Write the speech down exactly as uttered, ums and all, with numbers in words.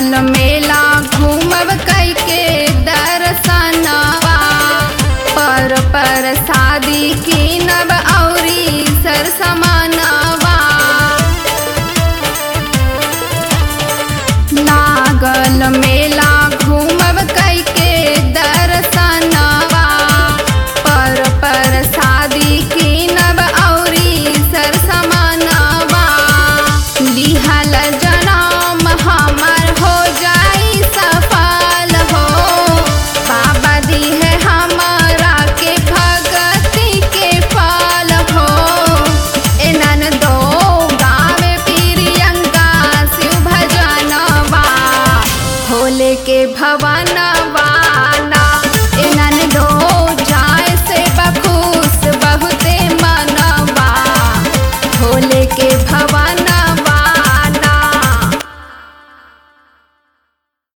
लागल मेला घूमब कई के दर्शनवा पर पर शादी कीनब औरी सर समानवा लागल मेला घूमब कई के दर्शनवा पर पर शादी कीनब औरी सर समानवा लिहल जनम हमर हो जाई सफल हो बाबा दी है हमारा के भगती के फल हो एनन दो गावे प्रियंका शिव भजनवा भोले के भवनवा